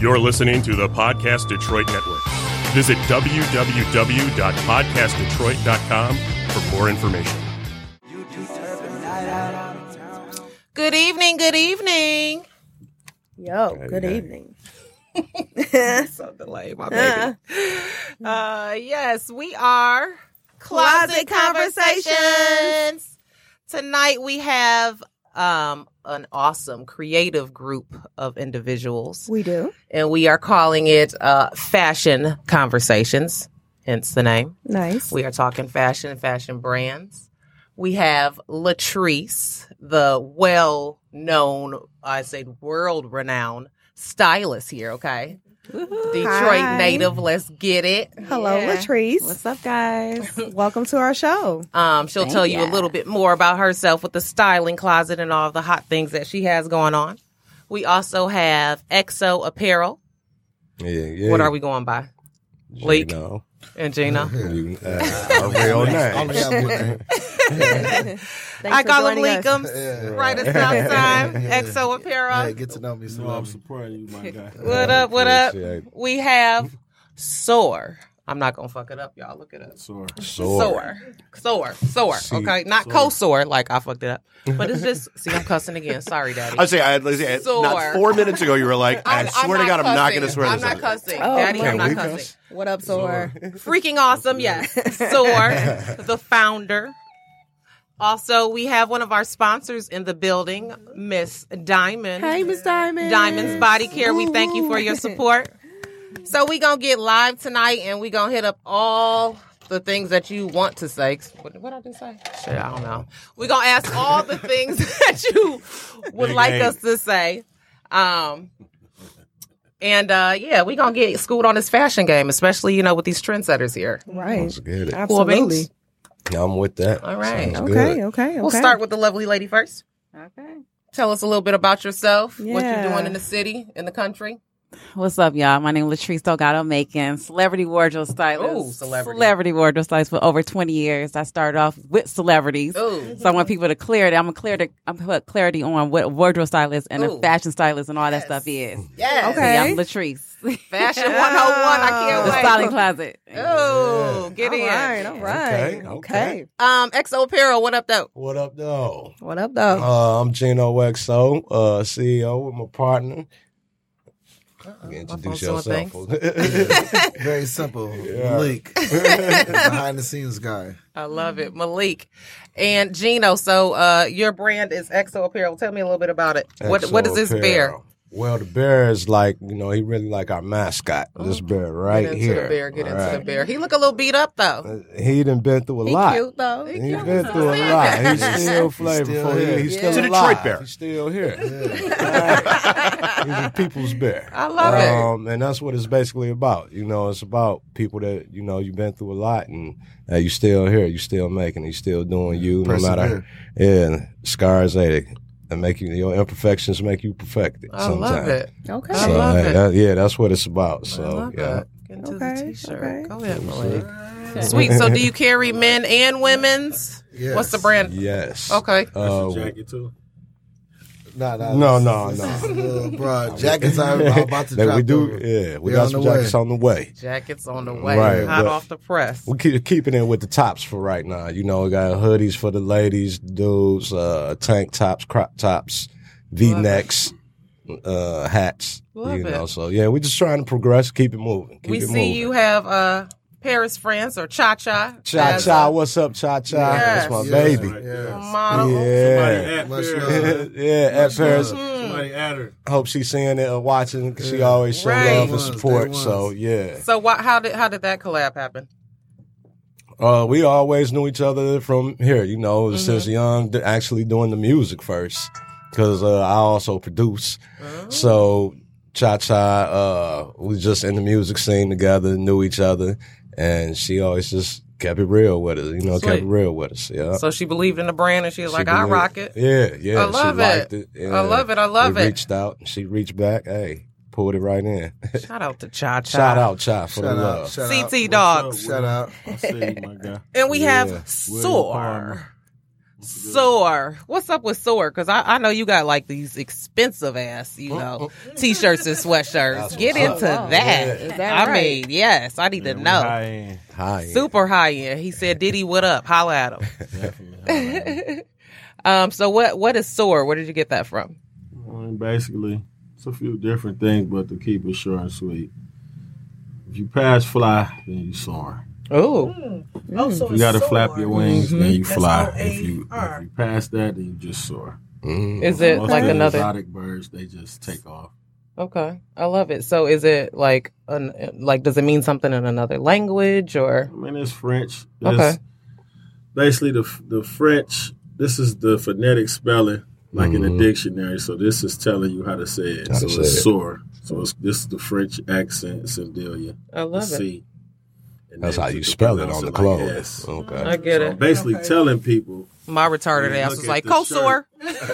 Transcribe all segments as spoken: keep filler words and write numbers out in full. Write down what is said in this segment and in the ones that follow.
You're listening to the Podcast Detroit Network. Visit w w w dot podcast detroit dot com for more information. Good evening, good evening. Yo, Hey, good hey. evening. So delayed, my baby. Uh, yes, we are Closet Closet Conversations. Conversations. Tonight we have um, an awesome creative group of individuals, We do. and we are calling it uh, Fashion Conversations, hence the name. Nice. We are talking fashion and fashion brands. We have Latrice, the well-known, I say world-renowned stylist here, okay? Detroit Hi. native, let's get it. Hello, Yeah. Latrice. What's up, guys? Welcome to our show. Um, she'll Thank tell you a ya. little bit more about herself with the styling closet and all the hot things that she has going on. We also have Exo Apparel. Yeah, yeah. What are we going by? Leak Gino. and Gina. You, uh, our real name. Only got one name. Thanks I for call him joining us. Leakums. Yeah. Right at Southside. Exo Apparel. Hey, get to know me, No, I'm Salami. surprised you, my guy. What up, what up? Appreciate it. We have Soar. I'm not going to fuck it up, y'all. Look it up. Sorry. Soar. Soar. Soar. See, Okay? Not co-soar like I fucked it up. But it's just, see, I'm cussing again. Sorry, Daddy. I say, I, let's say, Soar. not four minutes ago, you were like, I, I'm- I'm swear to God, I'm not cussing. going to swear I'm this. not cussing. Oh, Daddy, can I'm not we cussing. cuss? What up, Soar? Freaking awesome, yes. Soar, the founder. Also, we have one of our sponsors in the building, Miss Diamond. Hey, Miss Diamond. Diamond's Body Care. We thank you for your support. So we going to get live tonight, and we going to hit up all the things that you want to say. What what did I just say? Shit, I don't know. We're going to ask all the things that you would Big like eight. us to say. Um, and, uh, yeah, we're going to get schooled on this fashion game, especially, you know, with these trendsetters here. Right. Let's get it. Absolutely. I'm with that. All right. Sounds Okay, good. okay, okay. We'll start with the lovely lady first. Okay. Tell us a little bit about yourself, what you're Yeah. doing in the city, in the country. What's up, y'all? My name is Latrice Delgado Macon, celebrity wardrobe stylist. Ooh, celebrity. Celebrity wardrobe stylist for over twenty years. I started off with celebrities. Ooh. So I want people to clear it. I'm gonna clear the, I'm gonna put clarity on what a wardrobe stylist and Ooh. a fashion stylist and all Yes. that stuff is. Yes. Okay. Yeah, I'm Latrice. Fashion one oh one. I can't the wait. styling closet. Oh, get all in. right, all right. Okay, Okay. okay. Um, X O Apparel, what up, though? What up, though? What up, though? Uh, I'm Gino X O, uh, C E O with my partner. My Introduce phone's doing yourself. Very simple. Yeah. Malik. Behind the scenes guy. I love it. Malik. And Gino, so uh, your brand is X O Apparel. Tell me a little bit about it. What X O What is this bear? Apparel. Well, the bear is like, you know, he really like our mascot. This bear right Get into here. the bear. Get into Right. the bear. He look a little beat up, though. Uh, He done been through a He lot. cute, though. He's He cute. been through a He's lot. still He's still flavorful. still He- here. He's Yeah. still It's a alive. Detroit bear. He's still here. He's a people's bear. I love it. Um, and that's what it's basically about. You know, it's about people that, you know, you've been through a lot and uh, you still here. You still making it. You still doing you. No matter. Yeah. Scars ain't and make you, your imperfections make you perfected. I love sometimes. it. Okay. I So, love hey, it. that- yeah, that's what it's about. I So, love yeah. it. Get into Okay, the t-shirt. okay. Go ahead, Malik. Sweet. So do you carry men and women's? Yes. What's the brand? Yes. Okay. That's Uh, a jacket, too. Nah, nah, No, this no, is- no. this is a little broad. Jackets are I'm about to that drop. we do, the- yeah, we They're got on some the way. jackets on the way. Jackets on the way. Right, Hot but- off the press. We keep keeping it with the tops for right now. You know, we got hoodies for the ladies, dudes, uh, tank tops, crop tops, V-necks, uh, hats. Love you it. know, so yeah, we're just trying to progress, keep it moving. Keep We it see moving. you have uh, Paris France or Cha Cha. Cha Cha, what's up, Cha Cha? Yes. That's my Yeah. baby. Yeah. model. Somebody Yeah. at Much Paris. love. yeah, at Paris. Somebody at her. Hope she's seeing it or watching. 'Cause She Yeah. always show Right. love and Ones, support. they So ones. yeah. So what? How did how did that collab happen? Uh, we always knew each other from here, you know, Mm-hmm. since young, th- actually doing the music first. Because uh, I also produce. Oh. So, Cha Cha, uh, we just in the music scene together, knew each other. And she always just kept it real with us, you know, kept Sweet. it real with us. Yeah. So she believed in the brand and she was She like, I believed- rock it. Yeah, yeah. I love she liked it. it. I love it. I love we it. reached out. She reached back. Hey, pulled it right in. Shout out to Cha Cha. Shout out, Cha, for Shout the out. love. Shout C T out. Dogs. Shout out. I see you, my guy. And we Yeah. have William Soar. Palmer. Soar. What's up with Soar? Because I, I know you got like these expensive ass, you know, t-shirts and sweatshirts. Get into that. Is that I right? mean, yes, I need to know. High end. High. Super high end. He said, Diddy, what up? Holla at him. Definitely high end. Um, so what what is Soar? Where did you get that from? I mean, basically, it's a few different things, but to keep it short and sweet. If you pass fly, then you soaring. Oh, Oh, so If you got to it's flap soar. your wings, then you That's fly. O A If you, R. if you pass that, then you just soar. Mm. is it Most like of the another? exotic birds, they just take off. Okay, I love it. So is it like an like? Does it mean something in another language or? I mean, it's French. It's Okay. Basically, the the French. This is the phonetic spelling, like in Mhm. the dictionary. So this is telling you how to say it. How so to it's say it. soar. So it's, this is the French accent, Sendilia. I love it. C. And That's then how you you can spell it pronounce on the like clothes. S. Okay. I get So it. I'm basically Okay. telling people. My retarded When you ass look was at like, the "Co-soar."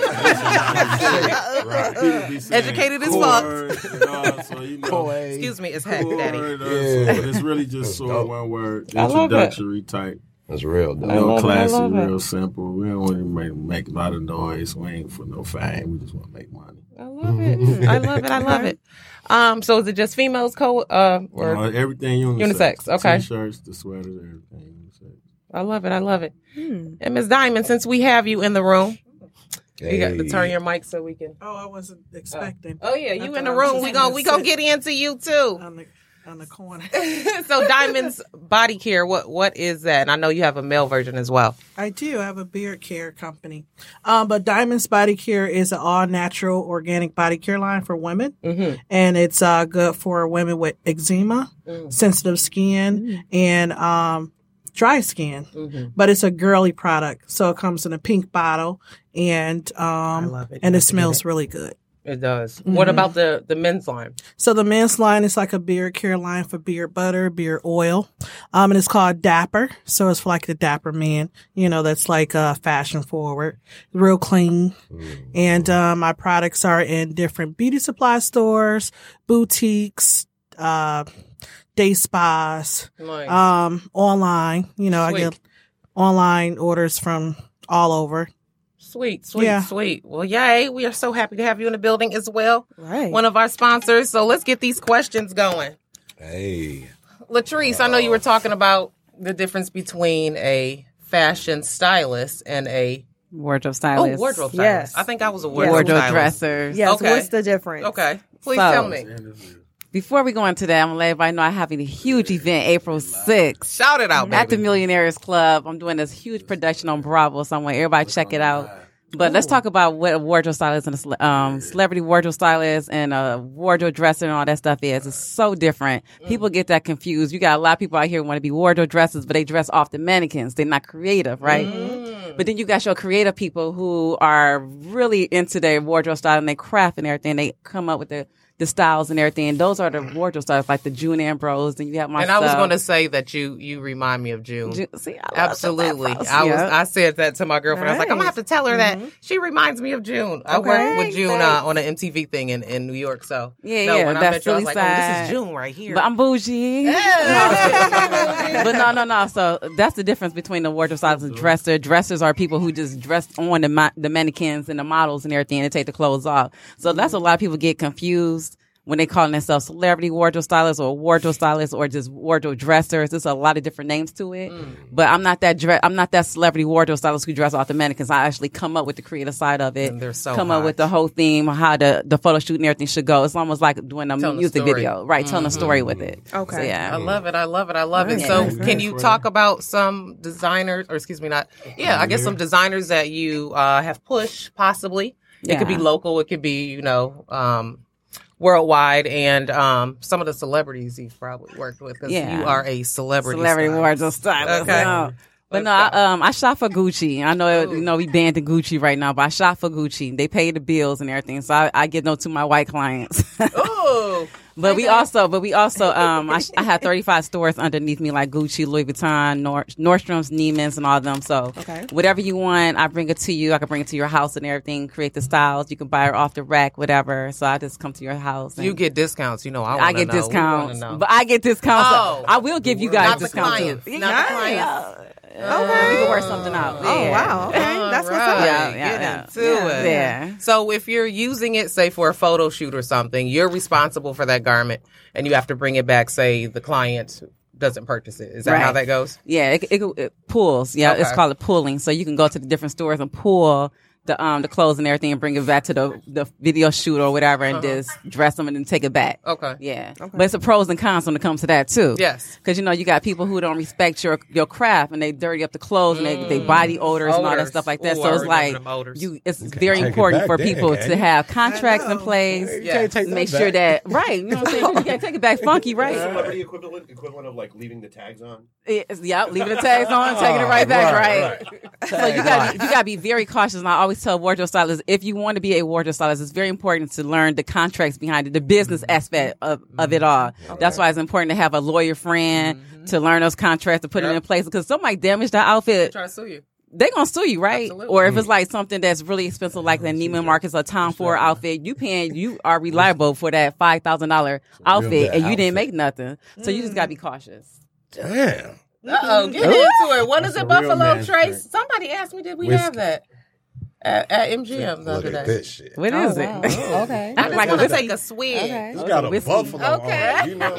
Right. People be saying Educated as fuck. cord, you know, so you know, Excuse me, it's heck, cord, daddy. uh, Yeah. so- but it's really just That's soar, dope. one word, I love it. introductory type. That's real. You Dope. I know, love it, I classy, love it. real simple. We don't want to make, make a lot of noise. We ain't for no fame. We just want to make money. I love it. I love it. I love it. Um, so is it just females co uh or Uh, everything unisex. Unisex, okay. T-shirts, the sweaters, everything unisex. I love it. I love it. Hmm. And Miss Diamond, since we have you in the room, you got to Hey. turn your mic so we can. Oh, I wasn't expecting. Oh yeah, you I in the thought I was room. just We gon' gonna we gonna sit get into you too. on the on the corner. So Diamond's body care. What what is that? And I know you have a male version as well. I do. I have a beard care company. Um, but Diamond's Body Care is an all natural organic body care line for women. Mm-hmm. And it's uh, good for women with eczema, Mm. sensitive skin, and um, dry skin. Mm-hmm. But it's a girly product. So it comes in a pink bottle and um, love it. and You it have to smells get really good. It does. What Mhm. about the the men's line? So the men's line is like a beard care line for beard butter, beard oil. Um, and it's called Dapper. So it's for like the dapper man, you know, that's like, uh, fashion forward, real clean. And, um, my products are in different beauty supply stores, boutiques, uh, day spas, Nice. um, online, you know, Sweet. I get online orders from all over. Sweet, sweet, Yeah. sweet. Well, yay. We are so happy to have you in the building as well. Right. One of our sponsors. So let's get these questions going. Hey. Latrice, I know you were talking about the difference between a fashion stylist and a Wardrobe oh stylist. wardrobe stylist. Yes. I think I was a wardrobe, Wardrobe stylist. dressers. Yes. Okay. What's the difference? Okay, please So- tell me. Before we go into that, I'm going to let everybody know I'm having a huge event April sixth. Shout it out, At the baby. Millionaires Club. I'm doing this huge production on Bravo, so I want everybody to check it out. But let's talk about what a wardrobe stylist and a cele- um, celebrity wardrobe stylist and a wardrobe dresser and all that stuff is. It's so different. People get that confused. You got a lot of people out here who want to be wardrobe dressers, but they dress off the mannequins. They're not creative, right? But then you got your creative people who are really into their wardrobe style and they craft and everything. They come up with the the styles and everything. Those are the wardrobe styles, like the June Ambrose. And you have myself. And I was going to say that you you remind me of June. Ju- See, I love Absolutely. the Afros. I was. Yeah. I said that to my girlfriend. I was like, I'm gonna have to tell her that Mm-hmm. she reminds me of June. I Okay. worked with June uh, Thanks. on an M T V thing in, in New York. So Yeah, no, yeah, when I that's met you, I was Philly like, oh, this side. is June right here. But I'm bougie. But no, no, no. So that's the difference between the wardrobe stylist and dresser. Dressers are people who just dress on the ma- the mannequins and the models and everything and take the clothes off. So that's a lot of people get confused when they call themselves celebrity wardrobe stylists or wardrobe stylists or just wardrobe dressers. There's a lot of different names to it. But I'm not that dre- I'm not that celebrity wardrobe stylist who dress off the mannequins. I actually come up with the creative side of it. And they're so come up hot. with the whole theme, how the the photo shoot and everything should go. It's almost like doing a Telling a music story. video, right? Telling a story with it. Okay. So, yeah. I love it. I love it. I love it. Yeah. So, Nice, can you talk about some designers, or excuse me, not? Yeah, I guess some designers that you uh, have pushed, possibly. It could be Yeah. local. It could be, you know, um, worldwide, and um, some of the celebrities you've probably worked with because Yeah. you are a celebrity. Celebrity stylist. wardrobe stylist. Okay. No. But no, Let's go. I, um, I shop for Gucci. I know, you know, we banned the Gucci right now, but I shop for Gucci. They pay the bills and everything, so I, I get no to my white clients. Oh, But we also, but we also, um, I, I have thirty-five stores underneath me, like Gucci, Louis Vuitton, Nord, Nordstrom's, Neiman's, and all of them. So, Okay. whatever you want, I bring it to you. I can bring it to your house and everything. Create the styles. You can buy it off the rack, whatever. So I just come to your house. And you get discounts. You know, I, I wanna get know. We wanna discounts, know. but I get discounts. Oh. I will give you guys Not the discounts too. clients. Not the clients. We can work something out. Oh, Yeah. wow. Okay. That's what's up. Yeah, yeah, Get yeah. into Yeah. it. Yeah. So if you're using it, say for a photo shoot or something, you're responsible for that garment, and you have to bring it back. Say the client doesn't purchase it. Is that Right. how that goes? Yeah, it, it, it pulls. Yeah, it's Okay. called a pulling. So you can go to the different stores and pull the um the clothes and everything and bring it back to the the video shoot or whatever and Uh-huh. just dress them and then take it back. Okay. Yeah, but it's a pros and cons when it comes to that too. Yes. because you know you got people who don't respect your your craft and they dirty up the clothes and they, they body odors, and all that Odors. stuff like that. Ooh, so I it's remember like them odors. you. It's can't very take it important back for then, people can to you? have contracts in place. You Yeah. can't take that Make sure back. that right. You know what I'm saying? You can't take it back funky, right? Celebrity equivalent equivalent of like leaving the tags on. It's, yeah, leaving the tags on, taking it right back, right? right, So you got you got to be very cautious. And I always tell wardrobe stylists, if you want to be a wardrobe stylist, it's very important to learn the contracts behind it, the business aspect of, of it all. That's why it's important to have a lawyer friend to learn those contracts to put Yep. it in place. Because somebody damaged the outfit, Try to sue you. they gonna sue you, right? Absolutely. Or if it's like something that's really expensive, like the Neiman Marcus or Tom Ford outfit, you paying, you are reliable for that five thousand dollar outfit, good and you didn't outfit. make nothing. So you just gotta be cautious. Damn. Uh oh, get into it. What is That's it, a real Buffalo man's Trace? drink. Somebody asked me, did we Whiskey. have that at, at M G M the Look other at day? this shit. What Oh, is wow. it? Oh, okay. I just Like want to whiskey. take a swig. Okay. It's got a Whiskey. buffalo Okay. on it. You know what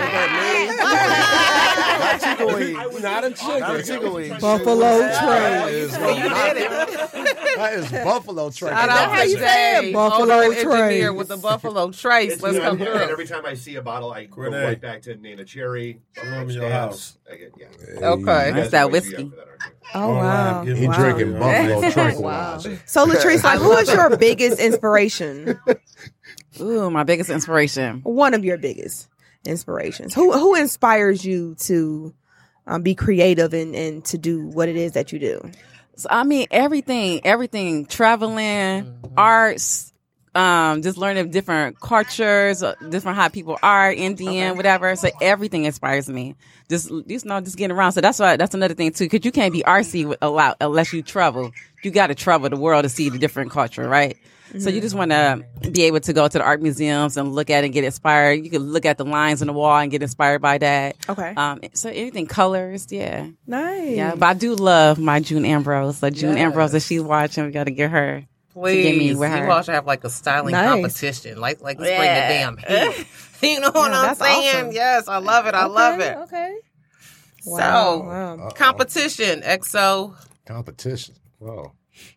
that means? Not chicken wings. Not a chicken. Not a chicken wings. Buffalo That Trace. is, You did it. that is Buffalo Trace. Shout out how to you say Jay, Buffalo owner and engineer Trace. with the Buffalo Trace. Let's come And through. every time I see a bottle, I go Grenade. right back to Nana Cherry. Room in your house. I get- yeah. Okay. You That's guys that are way too whiskey. young for that, aren't you? Oh, wow. Give He me- drinking Buffalo Trace. Wow. So, Latrice, like, who is your biggest inspiration? Ooh, my biggest inspiration. One of your biggest inspirations. Who who inspires you to um, be creative and, and to do what it is that you do? So, I mean, everything, everything, traveling, arts, um, just learning different cultures, uh, different how people are, Indian, whatever. So everything inspires me. Just, just know, just getting around. So that's why, that's another thing too, because you can't be artsy with a lot unless you travel. You got to travel the world to see the different culture, right? So you just want to be able to go to the art museums and look at it and get inspired. You can look at the lines on the wall and get inspired by that. Okay. Um, so anything colors, yeah. Nice. Yeah, but I do love my June Ambrose. So June Yes. Ambrose, if she's watching, we got to get her. Please, Give me you with her. all should have like a styling Nice. competition. Like, like let's Yeah. bring the damn heat. You know what Yeah, I'm that's saying? awesome. Yes, I love it. I love Okay, it. Okay. So, Wow. competition, X O. Competition. Wow.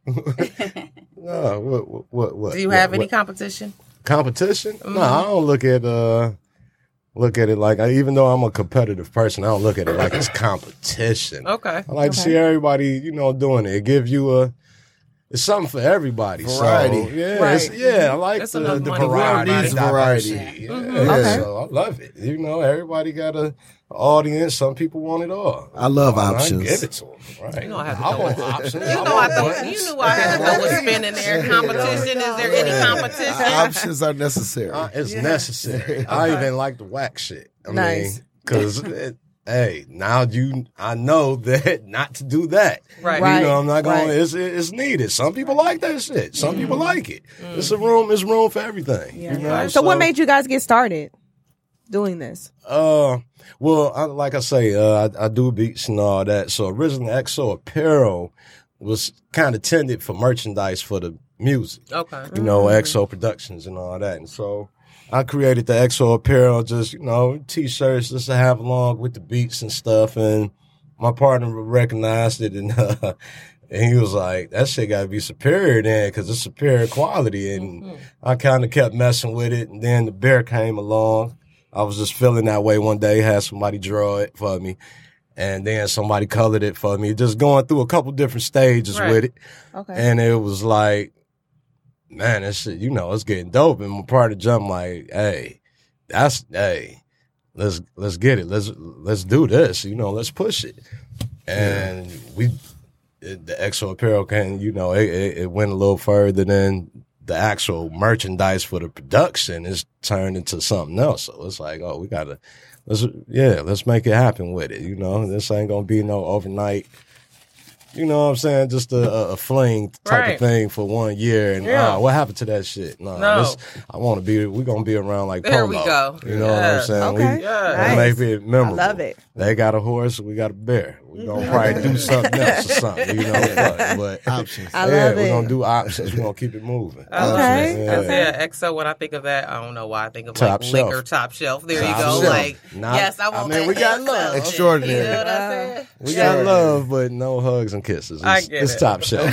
no, what, what, what, what? Do you what, have any what? competition? competition? No, I don't look at uh look at it like I, even though I'm a competitive person, I don't look at it like it's competition. Okay. I like to see everybody, you know, doing it. It gives you a it's something for everybody. Variety. So, yeah, Right. it's, yeah, I like That's the, enough the money for variety. everybody. the Variety. diversity. Yeah, Okay. so I love it. You know, everybody got a audience. Some people want it all. I love And options. I give it to them. Right. You know I have to I know want what- options. You I know want I thought buttons. you knew I had to know what's spinning there. Competition? Is there any competition? Options are necessary. Uh, it's necessary. I even like the wax shit. I Nice. mean, because hey, now you, I know that not to do that. Right. Right. You know, I'm not going. right. It's it's needed. Some people like that shit. Some people like it. It's a room. It's room for everything. You know? So, what made you guys get started doing this? Uh, well, I, like I say, uh, I, I do beats and all that. So originally, X O Apparel was kind of tended for merchandise for the music. Okay. You know, X O Productions and all that. And so I created the X O Apparel, just, you know, T-shirts just to have along with the beats and stuff. And my partner recognized it, and uh, and he was like, that shit got to be superior then, because it's superior quality. And Mm-hmm. I kind of kept messing with it. And then the bear came along. I was just feeling that way one day, had somebody draw it for me. And then somebody colored it for me, just going through a couple different stages Right. with it. Okay. And it was like, man, that shit, you know, it's getting dope. And my partner jumped like, hey, that's, hey, let's, let's get it. Let's, let's do this. You know, let's push it. And we, it, the X O Apparel came, you know, it, it, it went a little further than the actual merchandise for the production is turned into something else. So it's like, oh, we gotta, let's, yeah, let's make it happen with it. You know, this ain't gonna be no overnight, you know what I'm saying? Just a, a, a fling type Right. of thing for one year. And Yeah. uh, what happened to that shit? No, No. this- I want to be, we're going to be around like There Polo. we go. You know Yeah. what I'm saying? Okay. We Yeah. wanna Nice. make it memorable. I love it. They got a horse, we got a bear. We're gonna probably do something else or something, you know. But, but Options. I yeah, love we're it. gonna do options. We're gonna keep it moving. I love Okay, it. Yeah. Cause, yeah, X O. When I think of that, I don't know why I think of Top like shelf. liquor top shelf. There Top you go. shelf. Like Not- yes, I I want mean, that we got X O. love. Extraordinary. You know what I'm saying? We Yeah. got love, but no hugs and kisses. It's, I get it's it. top shelf.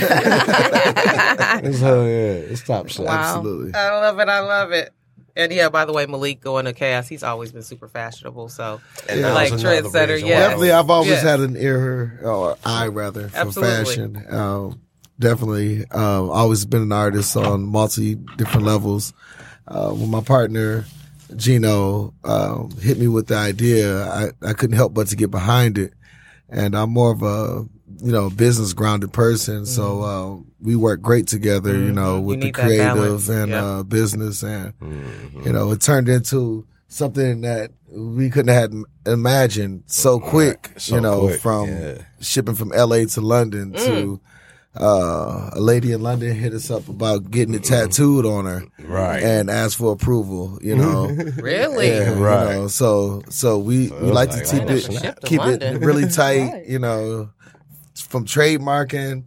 it's, hell yeah, it's top shelf. Wow. Absolutely. I love it. I love it. And yeah, by the way, Malik going to Cass, he's always been super fashionable. So, And that like was another trendsetter, reason yeah. why. Definitely, I've always Yes. had an ear or eye rather for Absolutely. fashion. Um, definitely, um, always been an artist on multi different levels. Uh, when my partner Gino um, hit me with the idea, I, I couldn't help but to get behind it. And I'm more of a you know business grounded person, so uh, we work great together. You know, with the need that balance. creative and Yeah. uh, business, and you know, it turned into something that we couldn't have imagined so quick. So you know, quick, from yeah. shipping from L A to London to uh, a lady in London hit us up about getting it tattooed on her, Right. and asked for approval. You know, Really? yeah, you Right. know, so so we So we it like was to like, keep oh, it snap. keep To it London. really tight. Right. You know, from trademarking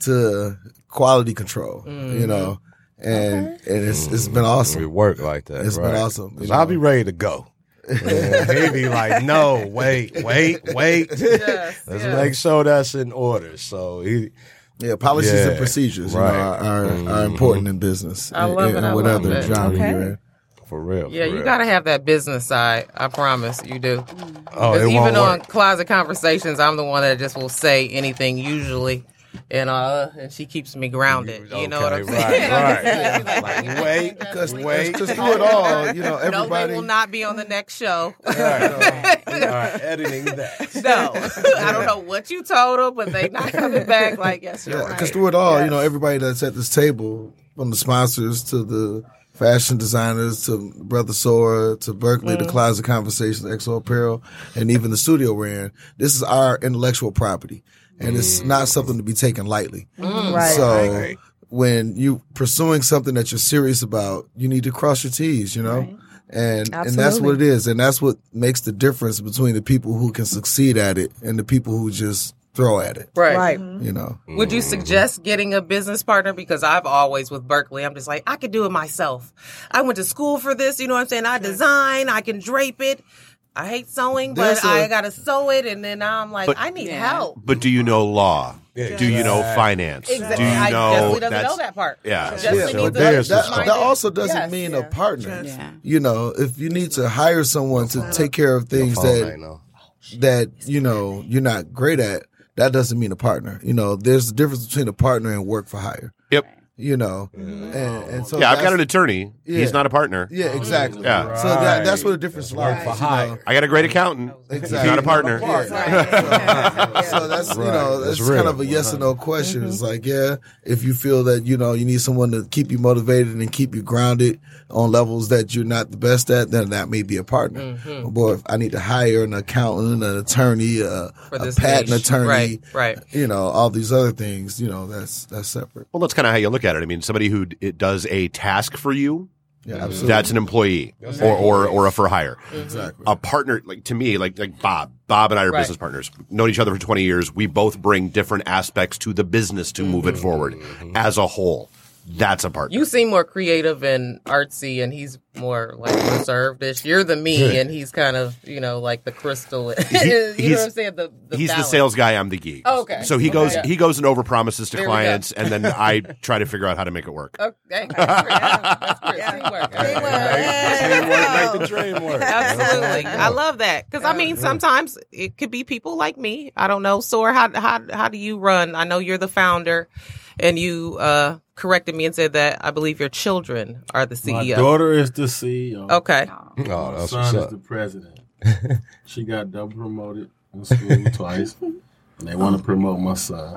to quality control. You know, and and it's it's been We awesome. work like that. It's been right. awesome, you 'Cause know. I'll be ready to go. And he'd be like, "No, wait, wait, wait. Yes, Let's yes. make sure that's in order." So he, Yeah, policies Yeah, and procedures right. you know, are, are, Mhm. are important in business. I and, love it, and I whatever love it. genre Okay. you're in. for real. Yeah, for you real. got to have that business side. I promise you do. Oh, 'Cause it even won't on work. Closet Conversations, I'm the one that just will say anything usually. And uh, and she keeps me grounded. You know what I'm Okay, saying? right, right. Like, Like, wait, Because wait. through it all, you know, No, everybody. they will not be on the next show. All right, all right, editing that. No, I don't know what you told them, but they not coming back. Like, yes, you're Yeah, right. because through it all, Yes. you know, everybody that's at this table, from the sponsors to the fashion designers to Brother Sora to Berkeley, Mm. the Closet Conversations, X O Apparel, and even the studio we're in. This is our intellectual property, and it's not something to be taken lightly. Right. So Right. when you pursuing something that you're serious about, you need to cross your T's, you know? And and that's what it is. And that's what makes the difference between the people who can succeed at it and the people who just throw at it. Right. Right. You know. Would you suggest getting a business partner? Because I've always with Berkeley, I'm just like, I could do it myself. I went to school for this, you know what I'm saying? I design, I can drape it. I hate sewing, but There's a- I gotta sew it, and then now I'm like, But- I need Yeah. help. But do you know law? Yeah, Do you know exactly. finance? Exactly. Do you I know Jesse doesn't that's know that part. yeah. Jesse Yeah, needs so to there's that, mind that it. also doesn't Yes. mean yeah. a partner. Yeah. You know, if you need to hire someone to take care of things Phone that ain't no- that you know you're not great at, that doesn't mean a partner. You know, there's a difference between a partner and work for hire. Yep. You know, and, and so Yeah, I've that's- got an attorney. Yeah. He's not a partner. Yeah, exactly. Yeah. So that, that's where the difference lies. for you know. hire. I got a great accountant. He's Exactly. not a partner. Yeah. So, so that's you Right. know That's it's real. kind of a yes or no question. It's like yeah, if you feel that you know you need someone to keep you motivated and keep you grounded on levels that you're not the best at, then that may be a partner. Or if I need to hire an accountant, an attorney, a, For a this patent niche. attorney, Right, right. you know, all these other things. You know, that's that's separate. Well, that's kind of how you look at it. I mean, somebody who d- it does a task for you, Yeah, absolutely. that's an employee or, or or a for hire. exactly. A partner, like to me, like like Bob. Bob and I are Right. business partners. Known each other for twenty years. We both bring different aspects to the business to move it forward as a whole. That's a partner. You seem more creative and artsy, and he's more like reserved-ish. You're the me, and he's kind of, you know, like the crystal. you know he's- what I'm saying? The, the He's the balance. sales guy. I'm the geek. Oh, okay. So he Okay. goes Yeah. he goes and over promises to There we go. clients, and then I try to figure out how to make it work. Okay. That's great. That's great. Teamwork. Teamwork make the dream work. Absolutely, I love that because I mean sometimes it could be people like me. I don't know, Sora. How how how do you run? I know you're the founder, and you uh, corrected me and said that I believe your children are the My C E O. daughter is the C E O. Okay, Oh, My that's son what's is up. the president. She got double promoted in school twice. And they want to promote my son.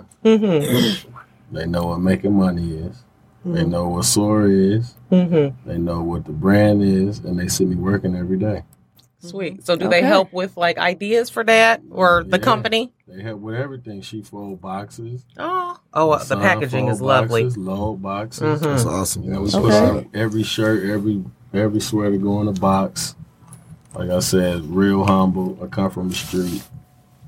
They know what making money is. They know what Sora is. They know what the brand is, and they see me working every day. sweet. So do they Okay. help with like ideas for that or the Yeah. company? They help with everything. She fold boxes. Oh, oh, uh, the Son packaging fold is lovely. Boxes, load boxes. That's awesome. You know, we That's put awesome. out every shirt, every every sweater go in a box. Like I said, real humble. I come from the street.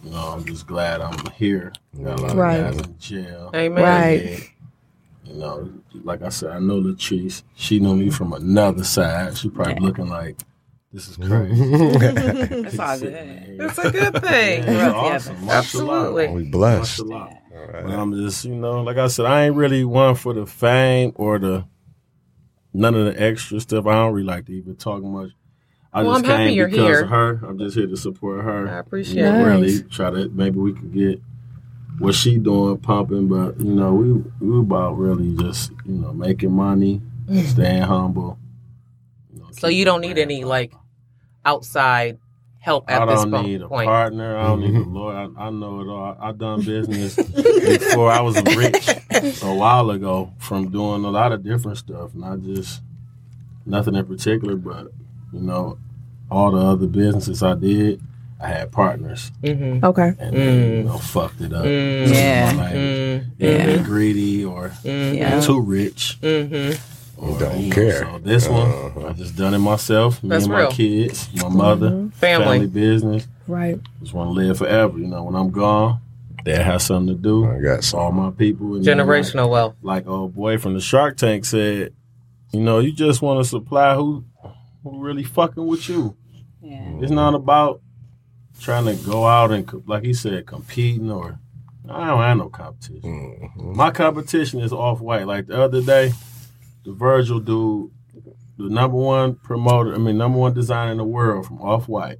you know, I'm just glad I'm here. Got a lot Right. of guys in jail. Amen. Right. And, you know, like I said, I know Latrice. She knew me from another side. She probably looking like, this is crazy. It's all good. It's a good thing. Yeah, Growth, yeah. awesome. Absolutely. We blessed. Mashallah. But I'm just, you know, like I said, I ain't really one for the fame or the none of the extra stuff. I don't really like to even talk much. I Well, just I'm happy came you're because here. of her. I'm just here to support her. I appreciate You know, it. Nice. really try to maybe we could get what she doing pumping, but you know, we we about really just, you know, making money, staying humble. You know, So keep you the don't need brand any up. like outside help at I this don't po- need a point. partner. I don't need a lawyer. I, I know it all. I, I done business before I was rich a while ago from doing a lot of different stuff. Not just nothing in particular, but you know, all the other businesses I did, I had partners, Mm-hmm. Okay. and they, you know, fucked it up. Mm. Excuse Yeah. my language. Mm-hmm. They Yeah. were greedy or Yeah. too rich. Mm-hmm. Or, Don't you know, care. So this one, Uh-huh. I just done it myself. Me That's and my real. kids, my mother, Family. family business. Right. Just want to live forever. You know, when I'm gone, they have something to do. I got All my people. And Generational wealth. Like, like old boy from the Shark Tank said, you know, you just want to supply who who really fucking with you. Yeah. It's not about trying to go out and, co- like he said, competing or I don't have no competition. Mhm. My competition is Off-White. Like the other day, the Virgil dude, the number one promoter, I mean, number one designer in the world from Off-White.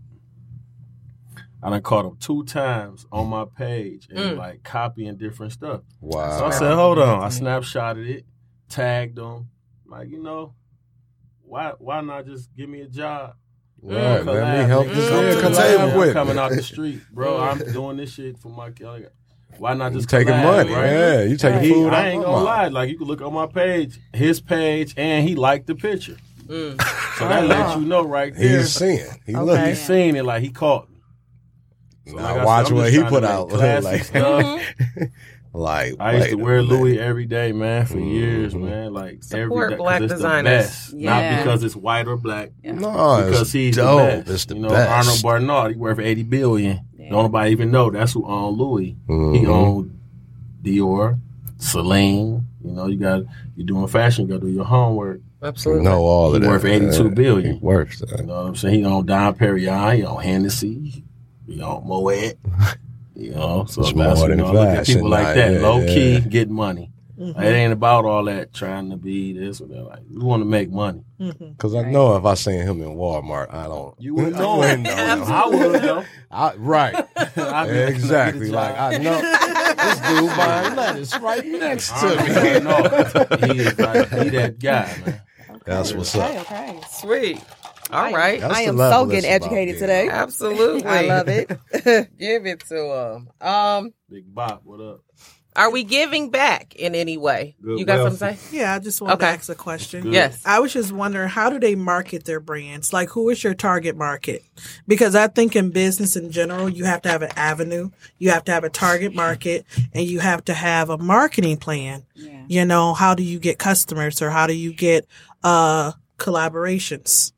I done caught him two times on my page and Mm. like copying different stuff. So Wow. I said, hold on. I snapshotted it, tagged him. Like, you know, why why not just give me a job? Right, Collab, let me help nigga. this Come man to the collab table. with I'm coming me. out the street, bro. I'm doing this shit for my kid. Why not You just taking collab, money, right? yeah. You taking He- food out I ain't my gonna mouth. lie. Like you can look on my page, his page, and he liked the picture. Mm. So that lets you know right there. He's seeing. He Okay. looking. He's seen it. Like he caught me. So Now like I said, watch I'm what just he trying put to out. make classic Like, stuff. like, I used to wait a wear minute. Louis every day, man, for years, Mhm. man. Like Support every day, 'cause black it's designers. the best. Yeah. Not because it's white or black. Yeah. No, Because it's he's dope. the best. It's the you know, best. Arnold Barnard, he worth eighty billion. Yeah. Don't nobody even know that's who owned Louis. He Mhm. owned Dior, Celine. You know, you got you're doing fashion, you gotta do your homework. Absolutely. know all He of that. worth eighty-two billion. He worth You that. know what I'm saying? He owned Dom Perignon, he owned Hennessy, he owned Moet. You know, so It's that's more you than know, look at fashion, people like like, that, yeah, low key, yeah. get money. It ain't about all that trying to be this or that. Like we want to make money. Because I know if I seen him in Walmart, I don't. You would I know wouldn't him. know him. I would though. I, right. I'd be Exactly. like, Like, I know this dude buying lettuce right next to I me. know. He is like he that guy, man. That's what's Okay. up. Okay. Sweet. All right. That's I the am level so it's getting about educated being. today. Absolutely. I love it. Give it to him. Um, Big Bop, what up? are we giving back in any way? Good you got wealth. something to say? Yeah, I just want Okay. to ask a question. Good. Yes. I was just wondering, how do they market their brands? Like, who is your target market? Because I think in business in general, you have to have an avenue, you have to have a target market, and you have to have a marketing plan. Yeah. You know, how do you get customers or how do you get uh collaborations?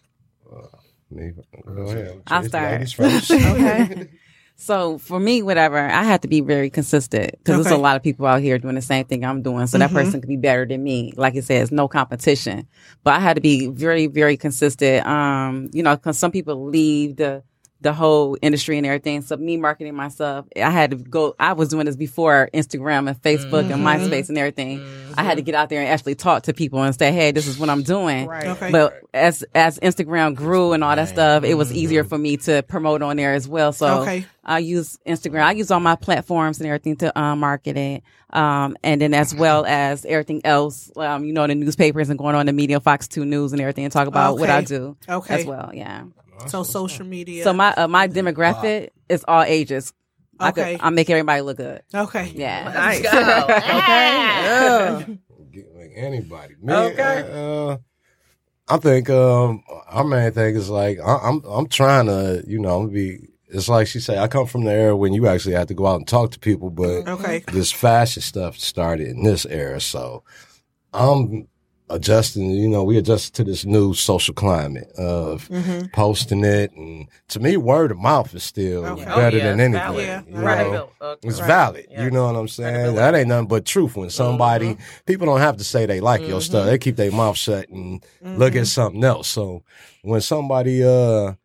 Go ahead. I'll Ladies start. first. Okay. So for me, whatever, I have to be very consistent because there's Okay. a lot of people out here doing the same thing I'm doing. So that Mhm. person could be better than me. Like it says, no competition. But I had to be very, very consistent. Um, you know, because some people leave the the whole industry and everything. So me marketing myself, I had to go. I was doing this before Instagram and Facebook and MySpace and everything. I had to get out there and actually talk to people and say, "Hey, this is what I'm doing." Right. Okay. But as as Instagram grew and all that stuff, it was easier for me to promote on there as well. So Okay. I use Instagram. I use all my platforms and everything to um, market it. Um, and then as well as everything else, um, you know, the newspapers and going on the media, Fox two News and everything, and talk about what Okay. I do Okay. as well. Yeah. So social media. So my uh, my demographic is all ages. I could- Okay. I make everybody look good. okay. Yeah. Let's go. Okay. Get- like anybody. Me, Okay. Uh, I think um, our main thing is like I, I'm I'm trying to you know be. It's like she said. I come from the era when you actually have to go out and talk to people, but Okay. this fashion stuff started in this era. So I'm adjusting, you know, we adjusted to this new social climate of Mm-hmm. posting it. And to me, word of mouth is still Okay. better Oh, yeah, than it's anything. valid. Yeah. You Right. know? Uh, It's right. valid. Yeah. You know what I'm saying? Credibility. That ain't nothing but truth. When somebody, Mm-hmm. people don't have to say they like your stuff. They keep their mouth shut and look at something else. So when somebody uh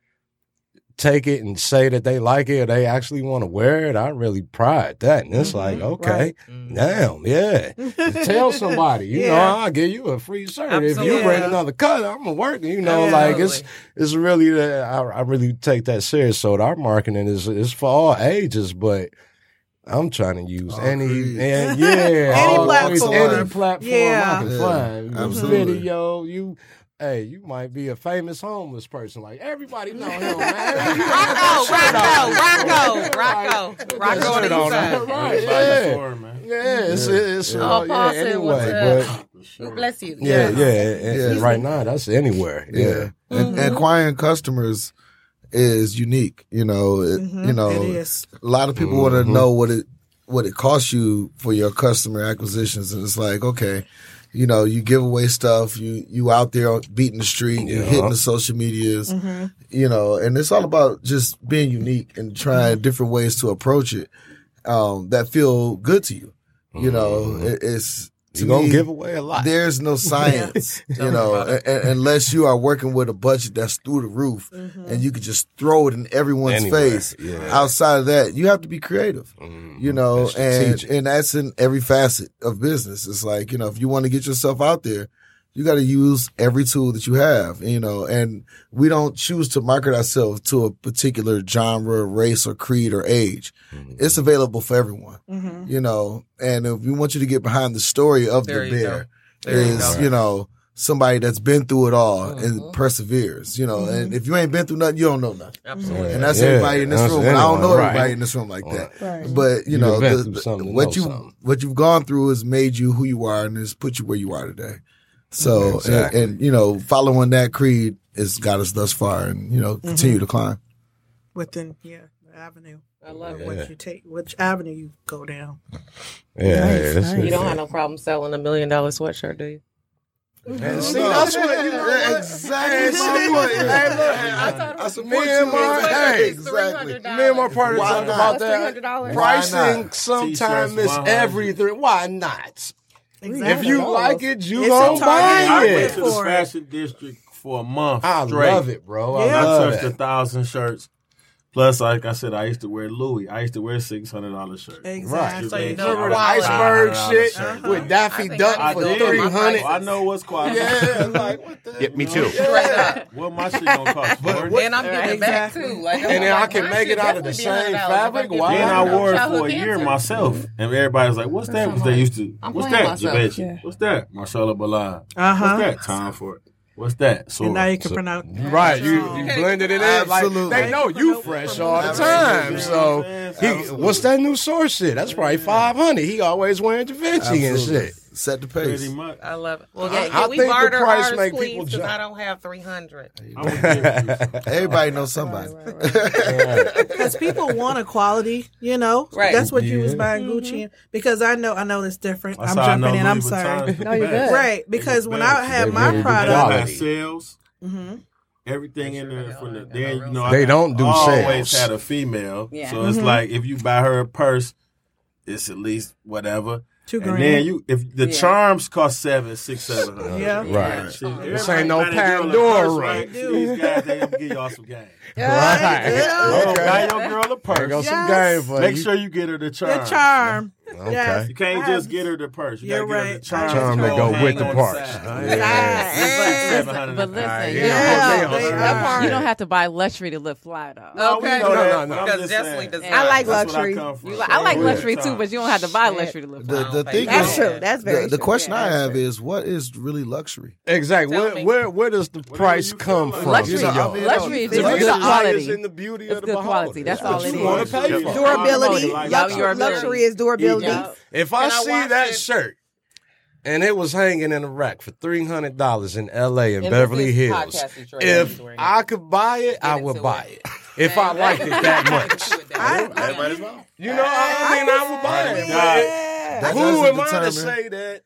take it and say that they like it or they actually want to wear it, I really pride that. And it's like, okay, Mm-hmm. damn, yeah. Tell somebody, you know, Yeah. I'll give you a free shirt. If Absolutely. you bring another cut, I'm gonna work. You know, like it's it's really the, I, I really take that serious. So our marketing is is for all ages, but I'm trying to use All any creeds. and yeah, Any all creeds, platform. any platform Yeah. I can Yeah, find. absolutely. Video, you. Hey, you might be a famous homeless person. Like everybody know him, man. Rocco, Rocco, Rocco, Rocco, Rocco on Shirt the on east side. it. Right, Everybody yeah. for it, man. Yeah, it's it's Oh, uh, Paul yeah, said, "What's anyway, up?" but For sure. Bless you. yeah, yeah, and- Yeah. and right now that's anywhere. Yeah. Yeah, And, and acquiring customers is unique. You know, it, Mhm. you know, It is. a lot of people want to know what it what it costs you for your customer acquisitions, and it's like, okay, you know, you give away stuff, you you out there beating the street, you Yeah. hitting the social medias, Mm-hmm. you know, and it's all about just being unique and trying different ways to approach it um, that feel good to you. You know, it, it's to you gonna me, give away a lot. there's no science, you know, a- a- unless you are working with a budget that's through the roof and you can just throw it in everyone's Anywhere, face. yeah. Outside of that, you have to be creative, Mhm. you know, That's and, strategic. and that's in every facet of business. It's like, you know, if you want to get yourself out there, you got to use every tool that you have, you know, and we don't choose to market ourselves to a particular genre, race or creed or age. Mm-hmm. It's available for everyone, Mm-hmm. you know, and if we want you to get behind the story of There the you go. bear There you is, go. you know, somebody that's been through it all Mhm. and perseveres, you know, and if you ain't been through nothing, you don't know nothing. Absolutely. And that's Yeah, everybody in this that's room. And I don't know anyone, everybody right. in this room like that. Right. But you You've know, been the- through the- something to what know you something. what you've gone through has made you who you are and has put you where you are today. So Exactly. and, and you know, following that creed has got us thus far, and you know, continue to climb. Within, yeah, the avenue. I love it. What Yeah. you take, which avenue you go down. Yeah, yeah, Nice, that's nice. You don't have no problem selling a million dollar sweatshirt, do you? And see, that's what you Yeah, exactly. my point. Hey, look, I, I support me and you. my- hey, exactly. Me and my partner Why talked not? about three that. hundred dollars. Why Pricing not? sometimes T-shirts, is one hundred. everything. Why not? Exactly. If you like it, you It's gonna a target buy I market went it. to the for it. fashion district for a month I straight. love it, bro. I Yeah. I love touched a it. thousand shirts. Plus, like I said, I used to wear Louis. I used to wear six hundred dollar shirts. Exactly. So you know Remember the quality. iceberg $500 shit shirt. with Daffy I think Duck I for need to three go my hundred? prices. I know what's quality. Yeah, like what the? Yeah, me too. Straight up. What my shit gonna cost? But But what- And I'm getting it back Exactly. too. Like, And then I like, can my make shit it out of the definitely be same one hundred dollars fabric. if I get Why then one I hundred wore it dollars. for a year myself, and everybody was like, "What's that?" Because they used to. I'm What's playing that? myself. Jabechi? Yeah. What's that? Marcella Balan. Uh huh. What's that? Time for it. What's that? So And now you can pronounce. Right, you you blended it in. Like Absolutely. they know you fresh all the time. So he, what's that new source shit? That's probably five hundred. He always wearing Da Vinci and Absolutely. shit. Set the pretty pace. much. I love it. Well, I- yeah, I can we think the barter price ours, make please? people Because jump. I don't have three hundred. I'm gonna give you some. Everybody knows somebody. Because people want equality, you know. Right. That's what you was Yeah. buying Gucci in. Because I know, I know it's different. That's I'm how I jumping know in. I'm Louis sorry. Vuitton. No, you're good. Right. Because when I had They my really do product, quality. Got sales. hmm Everything in there from the then you know They I don't do always sales. had a female, Yeah. so it's Mhm. like if you buy her a purse, it's at least whatever. two And grand. then you if the Yeah. charms cost seven, six, seven hundred. Yeah. Right. See, This everybody ain't no buy that girl a Pandora purse, ring. right? These guys they gonna give y'all some game. Right. Oh, Okay. buy your girl a There purse. goes some Yes. game for Make you. sure you get her the charm. The charm. Okay. Yes. You can't I just have- get her the purse. You You're gotta get her right. the charm. Charm that to go hang with the on parts. side. Oh, Yeah. yeah. It's like But, seven hundred. but listen, Ah, you, yeah. don't Yeah. have They- to, that part. you don't have to buy luxury to look fly though. No, we Okay. know No, that, no, no. but I'm Because just Desley saying. does Yeah. I like That's what luxury. I come from. You like, I like Yeah. luxury too, but you don't have to buy luxury to look fly. The, the thing That's is, true. That's very the, the true. question Yeah, I that's have true. is, what is really luxury? Exactly. Tell Where, me. where where does the price you come feel from? like? Luxury, You know? I mean, luxury is To To just me, me, good the eye is quality. in the beauty It's of the good beholder. quality. That's all what it you is. want to pay Yeah. for. Durability. Like- Lux- Your ability. luxury is durability. Yeah. If I And I see watched that it- shirt and it was hanging in a rack for three hundred dollars in L A and And Beverly this is Hills, podcast Detroit if Detroit. I could buy it, I Get would into buy it. it. If I liked it that much. Everybody's wrong. You know, I, I mean, I would buy it. That Who doesn't am I to determine- say that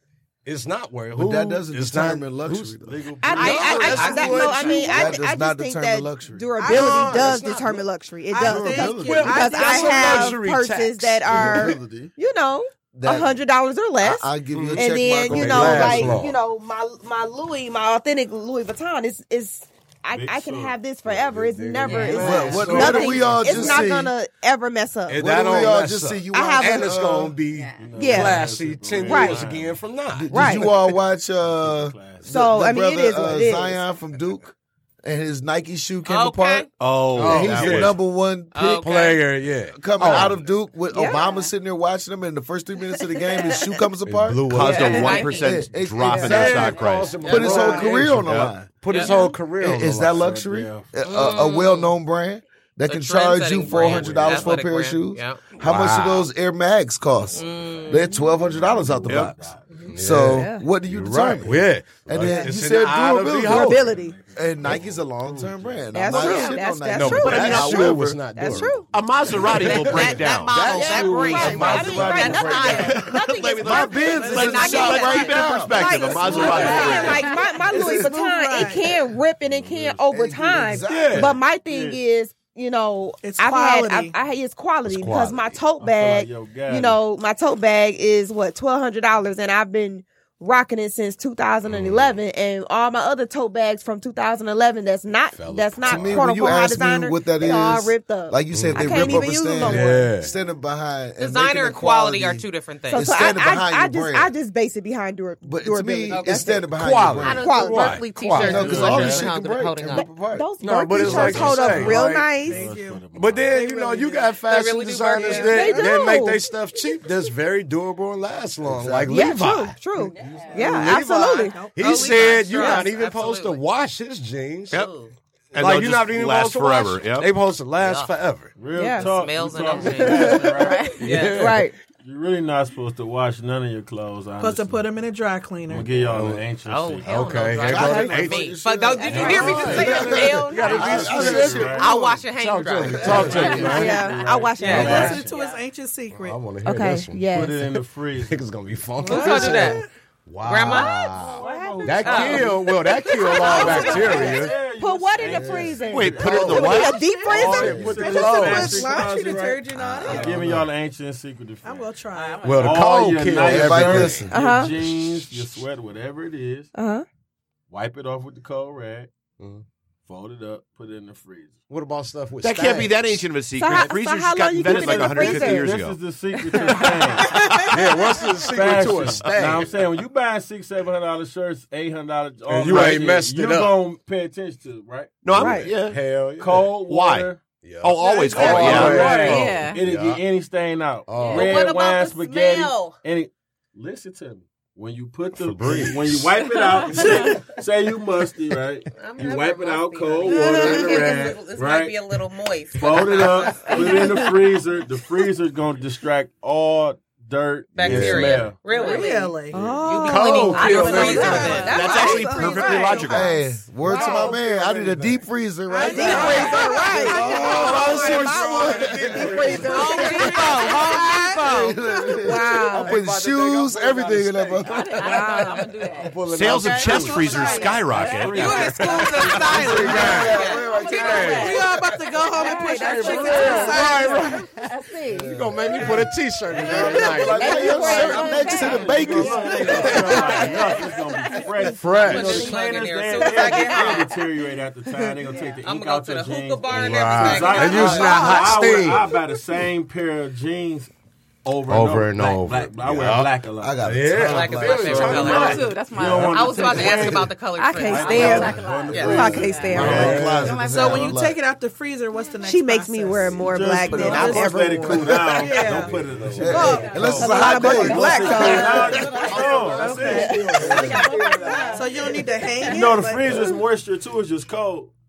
It's not worth. But Who, that doesn't it's determine not, luxury. Though. Legal I, I, I, I, that's that, what no, I mean, I, That I does just not think determine that luxury. durability No, does that's not- determine luxury. It I does. think- Because, Well, because that's I a have luxury purses tax. that are, Durability. you know, a That- hundred dollars or less. I, I give you a check and then mark on you that. know, last like long. you know, my my Louis, my authentic Louis Vuitton is is. I, Big I can suit. have this forever. It's never. Yeah. It's What- what- what nothing. do we all it's just not see? gonna ever mess up. And What that do we don't all mess just up. see? You I watch, have a- and it's uh, gonna be Yeah. classy ten Right. years again from now. Did Right. you all watch uh, So, the, the I mean, it brother, is what uh, it is. Zion from Duke and his Nike shoe came Okay. apart? Oh, And he's that the was- number one pick Okay. Player, yeah. coming Oh. out of Duke with Yeah. Obama sitting there watching him. In the first three minutes of the game, his shoe comes apart. blew up. caused Yeah. a one percent It- it- drop in exactly. their stock price. Put his whole career on the Yeah. line. Put his Yeah. whole career on the Is that line. luxury? Yeah. A, a, a well-known brand that A can charge you trendsetting four hundred dollars brand. for a pair of Athletic shoes. brand. How much do Wow. those Air Mags cost? They're twelve hundred dollars out the Yep. box. So Yeah. what do you You're determine? right. Yeah. And Like, then it's you in said the eye of the durability. beholder. Durability. And Nike's a long-term brand. That's I'm not true. shitting That's- on Nike. that's No, true. but that However, shoe was not That's durable. true. A Maserati will break That, down. that model, That that shoe brand, is right? a I mean, Maserati right, break nothing, nothing is My perfect. Benz is But in not the shop getting right that now. Perspective, a Like, Maserati will like, break down. like my, my Louis It's a smooth Vuitton, ride. it can rip and it can over time. Exactly. But my thing is, you know, It's I've quality. had, I've, I, it's quality It's because quality. my tote I bag, feel like, yo, got you it. know, my tote bag is what twelve hundred dollars, and I've been rocking it since two thousand eleven, and all my other tote bags from two thousand eleven that's not Fell that's not To me, quote when you unquote high ask designer, me what that they is, all ripped up. like you said, I they can't rip up even a use them standard. no more. Yeah. Standing behind and Designer making and the quality are two different So, things. It's so I, standing behind I, I your just brand. I just base it behind dur- But to durability. me, That's it's standing it. behind Quality. your I brand. done Quality. some Berkeley Quality. t-shirts. No, 'cause all and this shit holding- can break holding and up. rip apart. Those No, but Berkeley it's like shirts you hold up say, real like- nice. Thank you. But then, you They know, really you do. got fashion really do designers work, yeah. that, They that do. make their stuff cheap that's very durable and lasts long, like Yeah, Levi. true, true. Yeah, Levi, absolutely. He Oh, said Levi, you're sure. not even supposed to Absolutely. wash his jeans. Yep. Ooh. And Like they'll you're just not even last supposed to wash forever. it. Yep. They supposed to last Yeah. forever. Real Yeah. talk. Smells we in talking them fashion, right? Yeah. Right. You're really not supposed to wash none of your clothes. Supposed to honestly. put them in a dry I'm cleaner. gonna give y'all an ancient Oh, secret. hell Okay, no. here Dry goes cleaner the for ancient me. But don't, did you hear me just say that? Hell no. Gotta be I- I- specific. I'll wash your hand Talk to dry. me. Talk to me, man. Yeah, I watch it. Yeah. We're Yeah. listening to his ancient secret. I want to hear Okay. this one. Yes. Put it in the freezer. Niggas gonna be funky. Who told you that? Wow. Grandma? That Oh. kill, well, that kill all bacteria. Put what in the freezer? Wait, put it in the You mean what? a deep freezer? Put the Put clothes. the Laundry closet, right? detergent on I'm it. giving y'all the ancient secret. to I'm gonna try it. Well, the all cold your kill nice Everybody shirts, listen. your Uh-huh. jeans, your sweater, whatever it is. Uh huh. Wipe it off with the cold rag. Mhm. Fold it up. Put it in the freezer. What about stuff with That can't be that stains? ancient of a secret. how- so Freezers how just got long you invented keep it like in the one hundred fifty freezer? years This ago. is the secret to things. Yeah, what's the secret to a Fashion. stain? Now I'm saying when you buying six, seven hundred dollar shirts, eight hundred dollars, And you ain't messed it you up. gonna pay attention to, right? No, I'm Right. yeah. Hell yeah. Cold Why? water. Yeah. Oh, always cold. Cold Yeah. water. Yeah. It'll Yeah. get any stain out. Oh. Red But what about wine, the spaghetti. smell? Any. Listen to me. When you put the Febreze. when you wipe it out, say, say you musty, right? I'm You never wipe it out, musty. cold water in the This, rag, this might be right? a little moist. Fold it up, put it in the freezer. The freezer's gonna distract all dirt, and Bacteria. smell. Really? Really? Oh. You be Cold cleaning I your didn't know freezer that. then. That's That's actually awesome. perfectly Right. logical. Hey, word to my man. I need a deep freezer right Deep now. freezer, right? Oh, Deep freezer. Home Depot. Wow. I'm putting shoes, everything in that motherfucker. I'm gonna do that. Sales of chest freezers skyrocket. You in the schools of styling. We all about to go home and push our chicken to the side. I see. You gonna make me put a t-shirt in there tonight. Like, why your shirt next to the bacon? It's gonna be fresh. Fresh. You know, the Put the plug in cleaners, there they as soon as I get home. they deteriorate after time. They gonna take the I'm ink gonna go out to your the jeans. hookah bar and Right. everything. And using that hot I wear- steam. I buy the same pair of jeans over, Over and and over. over. Black, black, I wear Yeah. black a lot. I got a Yeah. ton of Black is black. my favorite Right. color. Me too. That's You don't my. want I was about to ask about the color. I can't stand. Yeah. I can't stand My her. whole closet is So all when you black. take it out the freezer, what's the next She makes me process? wear more Just black put than it- I've just ever let it cool worn. down. Yeah. Don't put it. Unless it's a A lot hot of black, day. black color. Oh, that's it. So you don't need to hang it. You know the but- freezer's moisture too is just cold.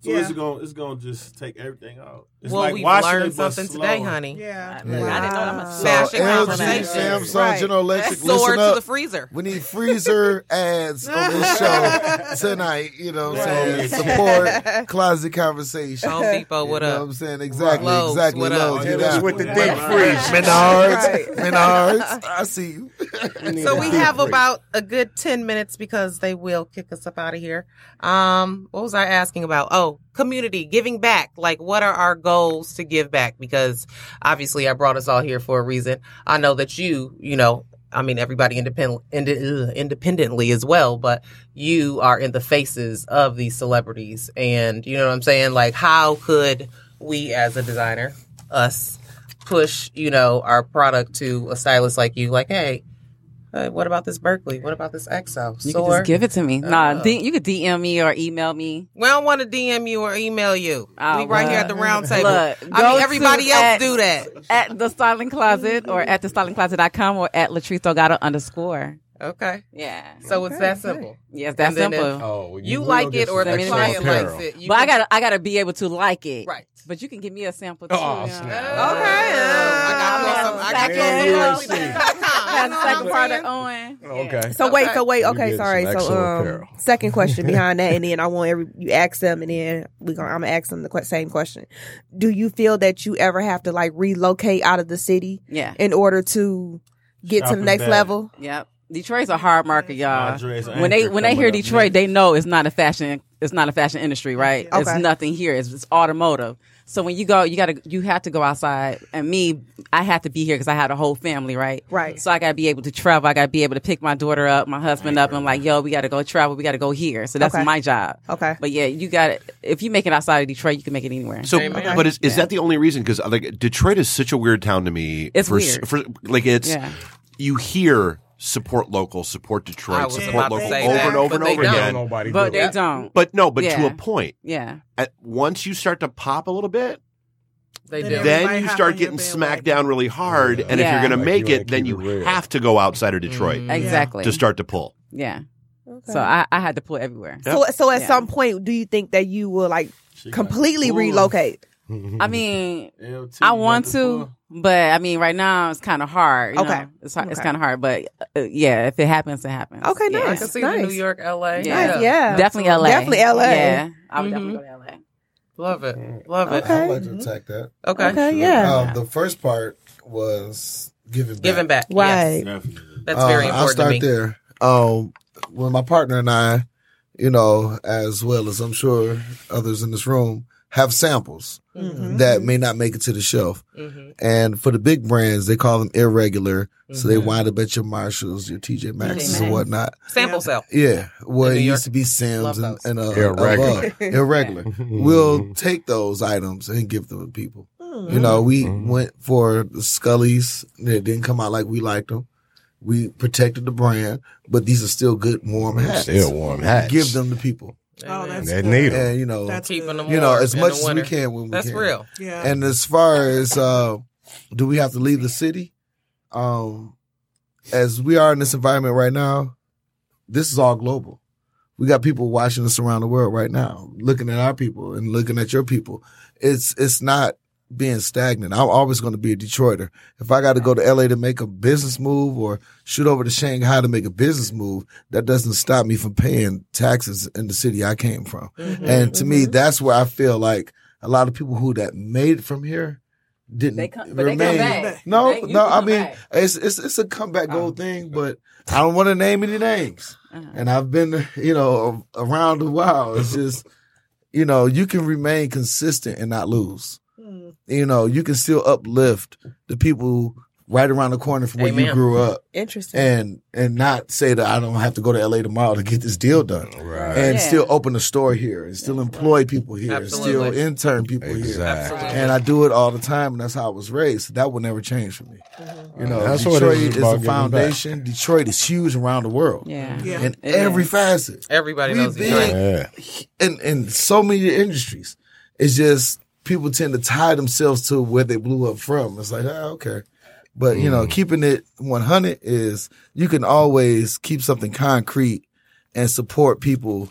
So Yeah. it's gonna it's gonna just take everything out. It's well, like we've why should learned they bust something slow? today, honey. Yeah. I didn't know that was So Fashion L G, conversation. Samsung, Right. General Electric, Sword listen to up. the freezer. We need freezer ads on this show tonight. You know what I'm Right. saying? Support Closet Conversation. Home Depot, what You know up? what I'm saying? Exactly, Lowe's, exactly. what up? Lowe's, Hit you us got with it. the deep Menards, Right. Menards. I see you. So we have about a good ten minutes because they will kick us up out of here. Um, what was I asking about? Oh, community, giving back. Like, what are our goals to give back? Because obviously I brought us all here for a reason. I know that you, you know, I mean, everybody independent, ind- ugh, independently as well, but you are in the faces of these celebrities. And you know what I'm saying? Like, how could we as a designer, us, push, you know, our product to a stylist like you? Like, hey, Uh, what about this Berkeley? What about this X O? You Sword? can just give it to me. Nah, Oh. D- you could D M me or email me. We don't want to D M you or email you. Oh, we right well. here at the round table. Look, I go mean, everybody to else at- do that. At the Styling Closet or at the styling closet dot com or at Latrice Delgado underscore. Okay. Yeah. So it's that simple. Yes, that's And then simple. if Oh, well, You will like get it or some the extra client apparel. likes it. You But I can- gotta, I gotta be able to like it. Right. But you can give me a sample too. Oh, you know. snap. Okay. Uh, I got you on some. I got you on some Yeah, Berkeley yeah, dot com. That's You know the second what part I'm of saying? Owen. Okay. So wait, so wait, You okay, get sorry. some So X O um, apparel. second question behind that, and then I want every you ask them, and then we gonna I'm gonna ask them the que- same question. Do you feel that you ever have to like relocate out of the city Yeah. in order to get to the Shopping next bag. level? Yep. Detroit's a hard market, y'all. Andre's When they anchor when they hear coming up Detroit, next. they know it's not a fashion. It's not a fashion industry, right? It's Okay. nothing here. It's, it's automotive. So when you go, you gotta you have to go outside. And me, I had to be here because I had a whole family, right? Right. So I gotta be able to travel. I gotta be able to pick my daughter up, my husband up, and like, yo, we gotta go travel. We gotta go here. So that's Okay. my job. Okay. But yeah, you got it. If you make it outside of Detroit, you can make it anywhere. So, Amen. but is, is that the only reason? Because like Detroit is such a weird town to me. It's for, weird. For, like it's Yeah. you hear support local, support I Detroit, was support about to local say over that, and over but and they over don't. again. Nobody but do they it. don't. But no, but to Yeah. a point. Yeah. At, once you start to pop a little bit, They Then do. everybody then you hop start on your getting bandwagon. smacked down really hard. And if Yeah. you're going to Like, make you it, ain't then keep you it real. have to go outside of Detroit Mm. Exactly. to start to pull. Yeah. Okay. So I, I had to pull everywhere. So so at Yeah. some point, do you think that you will like She got completely the pull. relocate? I mean, L T I got want the to, pull. but I mean, right now it's kind of hard. You Okay. know? It's hard, it's Okay. kind of hard, but uh, yeah, if it happens, it happens. Okay, yeah. I nice. can see Nice. the New York, L A. Yeah. Nice, yeah. Definitely L A. Definitely L A. Yeah, I would Mhm. definitely go to L A. Love it. Love it. Okay. I'd like to attack that. Okay. Okay, yeah. Um, the first part was giving back. Giving back. Right. Yes. Definitely. That's very Uh, I'll important start to me. there. Um, when my partner and I, you know, as well as I'm sure others in this room, have samples Mhm. that may not make it to the shelf. Mm-hmm. And for the big brands, they call them irregular. So they Mhm. wind up at your Marshalls, your T J Maxx's, and Maxx. whatnot. Sample sale. Yeah. Well, In it New used to be Love Sam's and, those. and uh, Irregular. above. Irregular. We'll take those items and give them to people. You know, we Mhm. went for the Scullies. They didn't come out like we liked them. We protected the brand, but these are still good, warm hats. Still warm hats. Give them to people. Oh, that's They good. need 'em. And, you know, That's Keeping good. them you know, warm as in much the as we winter. can when we That's can. real. Yeah. And as far as uh, do we have to leave the city? Um, as we are in this environment right now, this is all global. We got people watching us around the world right now, looking at our people and looking at your people. It's it's not being stagnant. I'm always going to be a Detroiter. If I got to go to L A to make a business move or shoot over to Shanghai to make a business move, that doesn't stop me from paying taxes in the city I came from. Mm-hmm. And to me, that's where I feel like a lot of people who that made it from here didn't They come- but they remain. come back. No, They- you no, can I come mean back. it's it's it's a comeback goal Oh. thing, but I don't want to name any names. Uh-huh. And I've been, you know, around a while. It's just, you know, you can remain consistent and not lose. Hmm. You know, you can still uplift the people right around the corner from where you Amen. grew up, Interesting. and and not say that I don't have to go to L A tomorrow to get this deal done, Right. and Yeah. still open a store here, and still employ people here, and still Absolutely. intern people here. Exactly. Absolutely. And I do it all the time, and that's how I was raised. That will never change for me. You know, That's what it Detroit is is about the giving back. foundation. Detroit is huge around the world, Yeah. Yeah. in It every is. facet, Everybody We knows big. Detroit. Yeah. in in so many industries. It's just people tend to tie themselves to where they blew up from. It's like, oh, okay. But, you know, keeping it one hundred is you can always keep something concrete and support people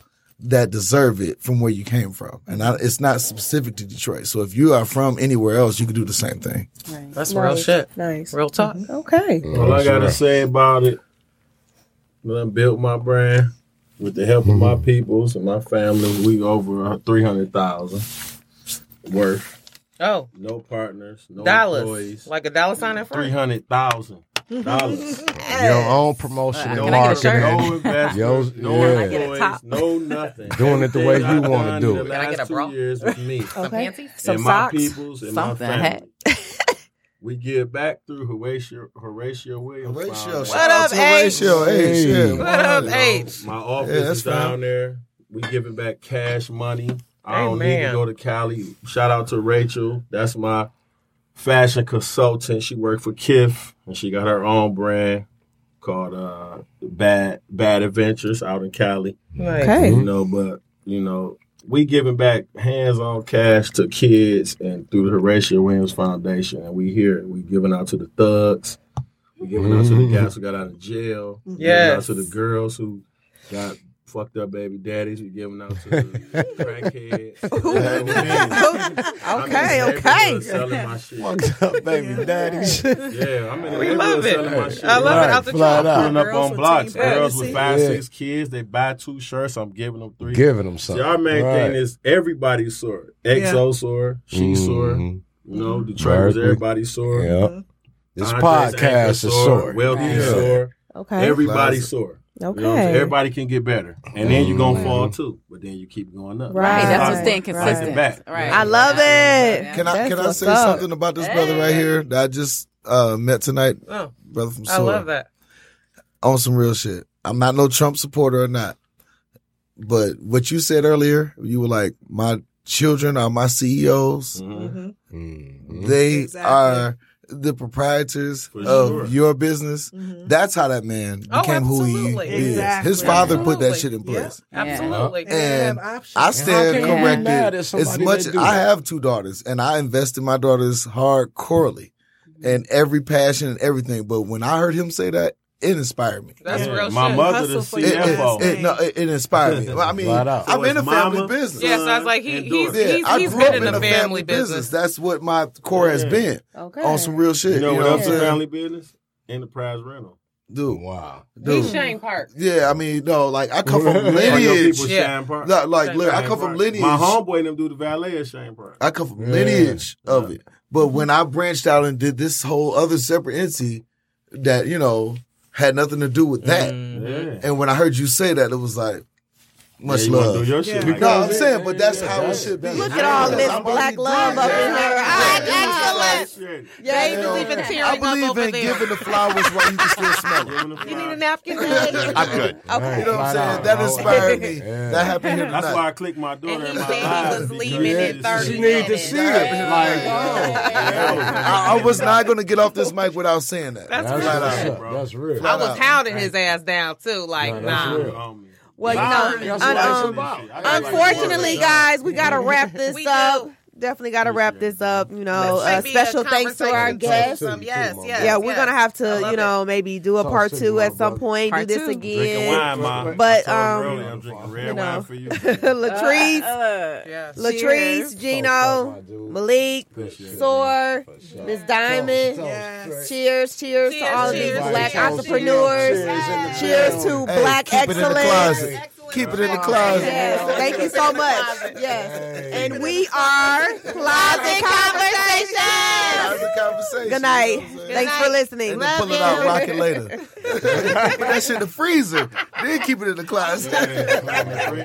that deserve it from where you came from. And I, it's not specific to Detroit. So if you are from anywhere else, you can do the same thing. Right. That's Nice. real shit. Nice. Real talk. Okay. All I gotta say about it, when I built my brand with the help of my peoples and my family, we over three hundred thousand worth. Oh, No partners, no dollars. employees. Like a dollar sign in Three front. hundred thousand dollars. Your own promotion and Can I get a shirt? marketing. No investors, Yo, no yeah. I get a employees, top? no nothing. Doing it the way Everything you I've wanna done do in it. The Can I last get a two bra? years with me Some Okay. panties. Some and socks. my peoples and Something, my family. hey. We give back through Horatio, Horatio Williams. Horatio, Foundation. shout out up, to H? Horatio H. Yeah, Hey. What up, one hundred. H? My office Yeah, that's is down fine. there. We giving back cash money. I don't need Amen. to go to Cali. Shout out to Rachel. That's my fashion consultant. She worked for Kith, and she got her own brand called uh, Bad Bad Adventures out in Cali. Okay. You know, but you know, we giving back hands-on cash to kids and through the Horatio Williams Foundation, and we here. We giving out to the thugs. We giving out to the guys who got out of jail. We giving out Yes. to the girls who got fucked up baby daddies. We giving out to the crackheads. Okay, I'm in the okay. neighborhood selling my shit. Fucked up baby daddies. Yeah, I'm in the We neighborhood love it. selling my shit. I love Right, it. Out the flat truck. out. Pulling up Girls on with blocks. team Girls with pregnancy. five, Yeah. six kids. They buy two shirts. I'm giving them three. Giving them See, something. our main Right. thing is everybody's sore. X O sore, she sore. Mhm. You know, Detroit was Right. everybody's sore. Yep. This Andre's ankle podcast is sore. Wealthy is Yeah. sore. Okay. Everybody's sore. Okay. You know what I'm saying? Everybody can get better. And then you're going to fall too. But then you keep going up. Right. Right, that's Right. what's staying Fight it consistent. back. Right. I love it. Can I That's can I what's say up. something about this brother right here that I just uh, met tonight? Oh, Brother from I Soar. love that. On some real shit. I'm not no Trump supporter or not. But what you said earlier, you were like, my children are my C E Os. Mhm. Mhm. They Exactly. are the proprietors For of sure. your business. Mhm. That's how that man Oh, became who he absolutely. is. Exactly. His father put that Absolutely. shit in place. Absolutely. And they And have options. I stand can you be corrected mad at as somebody much. that do I that? have two daughters, and I invest in my daughters hardcorely and every passion and everything. But when I heard him say that, it inspired me. That's Yeah, real my shit. mother, Hustle the for It, your it, C F O. it- no, it, it inspired me. Well, I mean, Flat out. I'm So in a it's family mama, business. Yeah, so I was like, he, and he's, daughter. Yeah, he's, I he's grew been up in in the a family business. That's what my core has Yeah. been Okay. on some real shit. You know you what know else what I'm is saying? family business? Enterprise rental. Dude, Wow. dude. He's Shane Park. Yeah, I mean, no, like I come from Oh, your lineage. people Yeah. Shine Park. No, like, Shane look, I Shane come from Park. lineage. My homeboy and them do the valet at Shane Park. I come from Yeah. lineage of Yeah. it. But when I branched out and did this whole other separate entity that, you know, had nothing to do with that. Yeah. And when I heard you say that, it was like, much Yeah, you wanna love. do your shit Yeah. like No, that. I'm saying, but that's Yeah, how it yeah. should be. Look at all this I'm black only love up in doing here. that. Ah, excellent. Shit. Yeah, Dave is even I tearing up believe over in there. giving the flowers while you can still smell Give it. him the You need a flowers. napkin, Dave? I'm good. Okay. You know what I'm Flat saying? out. That Oh, inspired me. yeah. That happened here That's tonight. why I clicked my daughter And he in my said he live. was because leaving in it's- thirty She need to minutes. see it. Like, I, I was not going to get off this mic without saying that. That's that's, real Flat what's out. up. bro. That's real. I was hounding his ass down, too. Like, No, that's nah. real. on me. Well, you Nah, know, that's un- what um, it's about. I got like unfortunately, one. guys, we got to wrap this We up. do. Definitely got to wrap this up. You know, This uh, might be a special thanks to our conversation guests. from- Yes, yes. Yeah, we're yes. gonna have I to, love you know, it. maybe do a Talk part to two you, at my some brother. point. Part do this two. Drinking again. wine, ma. But, I told her um, earlier, I'm drinking red you know. wine for you. Latrice, Yes. Latrice, Gino, Malik, Soar, Miss Diamond. Yes. Cheers, cheers, to Cheers, all of cheers, these black cheers, entrepreneurs. Cheers to Hey, black keep it in the excellence. closet. Keep it in the closet. Yes, thank you so much. Yes, and we are Closet Conversations. That was a conversation. Good night. You know what I'm saying? Thanks for listening. And then pull it out, rock it later. Put that shit in the freezer. Then keep it in the closet.